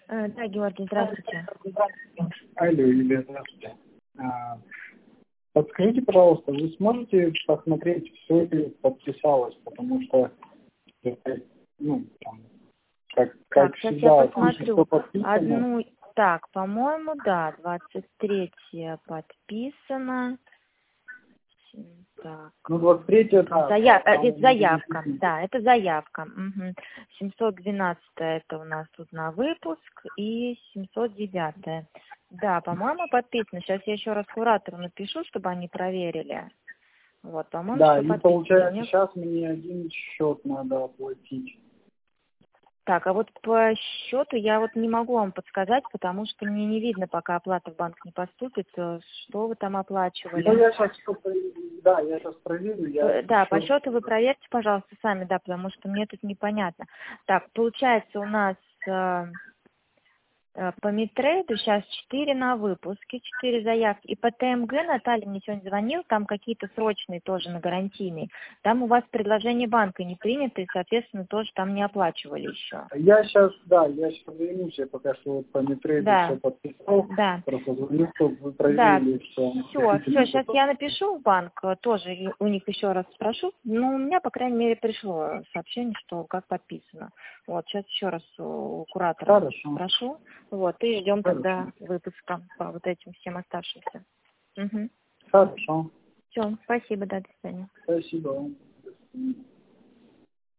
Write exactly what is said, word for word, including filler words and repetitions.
Э, Да, Георгий, здравствуйте. Алло, Юлия, здравствуйте. А, Подскажите, пожалуйста, вы сможете посмотреть, все ли подписалось, потому что, это, ну, там, как, Так, как сейчас я всегда, посмотрю. все подписано. Одну, так, по-моему, да, двадцать третье подписано. Так. Ну, двадцать третье, да. Зая... э, там Это заявка, да, это заявка. Угу. семьсот двенадцатое это у нас тут на выпуск и семьсот девятое. Да, по-моему, подписано. Сейчас я еще раз куратору напишу, чтобы они проверили. Вот, по-моему, Да, все и подписано. получается, Мне- сейчас мне один счет надо оплатить. Так, а вот по счету я вот не могу вам подсказать, потому что мне не видно, пока оплата в банк не поступит, э, что вы там оплачивали. Ну, я сейчас, да, я сейчас проверю. Я Э, Да, по счет- счету вы проверьте, пожалуйста, сами, да, потому что мне тут непонятно. Так, получается у нас э, э, по Мидтрейду сейчас четыре на выпуске, четыре заявки. И по ТМГ Наталья мне сегодня звонил, там какие-то срочные тоже на гарантийные. Там у вас предложение банка не принято, и, соответственно, тоже там не оплачивали еще. Я сейчас, да, я сейчас вернусь, я пока что вот по Митрейду Да, все подписал, да. просто звоню, чтобы вы Да, проверили, что... все, все, сейчас я напишу в банк, э, тоже и у них еще раз спрошу. Ну, у меня, по крайней мере, пришло сообщение, что как подписано. Вот, сейчас еще раз у куратора Хорошо. спрошу. Вот, и ждем Хорошо. тогда выпуска по вот этим всем оставшимся. Угу. Хорошо. Все, спасибо, да, до свидания. Спасибо вам.